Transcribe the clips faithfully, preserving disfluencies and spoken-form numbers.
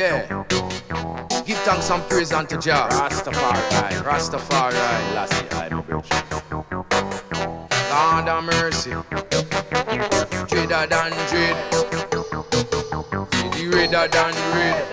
Yeah. Give thanks and praise unto Jah. Rastafari, Rastafari. Lassie, I'm a bridge. Lord of mercy. Dreader than dread. See the redder than red.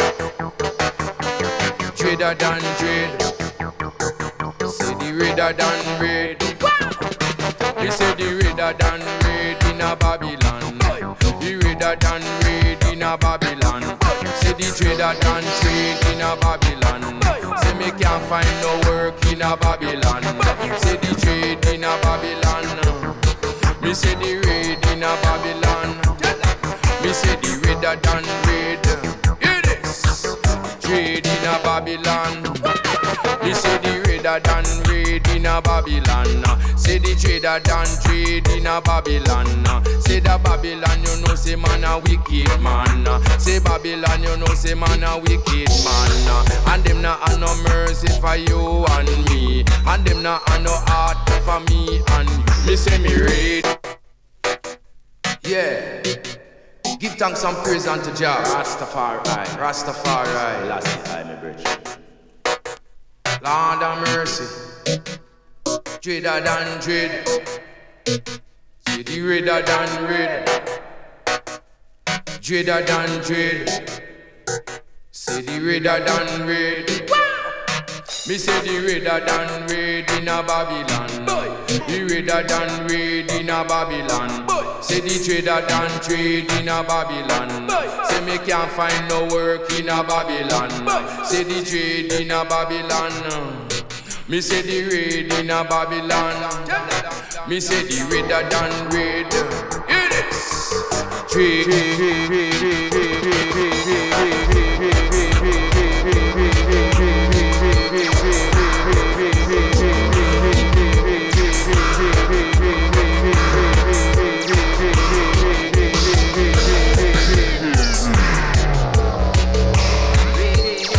Dreader than dread. See the redder than red. They say the redder than red in a Babylon. The redder than red in a Babylon. Say the trader than trade in a Babylon. Say me can't find no work in a Babylon. Say the trade in a Babylon. Me say the raid in a Babylon. Me say the redder than red. Hear this. Trade in a Babylon. Me say the redder than red in a Babylon. Say the trader than trade in a Babylon. Say the Babylon, you know, say man a wicked man. Say Babylon, you know, say man a wicked man. And them not have no mercy for you and me. And them not have no heart for me and you. Me say me read. Yeah. Give thanks and praise unto Jah. Rastafari, Rastafari. Lassie, I'm a bridge. Lord of mercy. Dreader than dread. See the redder than red. Dreader than dread. See the redder than red. Me say the redder than red in a Babylon. The redder than red in a Babylon. Say the trader than trade in a Babylon. Say me can't find no work in a Babylon. Say the trade in a Babylon. Me say the raid in a Babylon. Me say the redder than red. Hear this. Trade.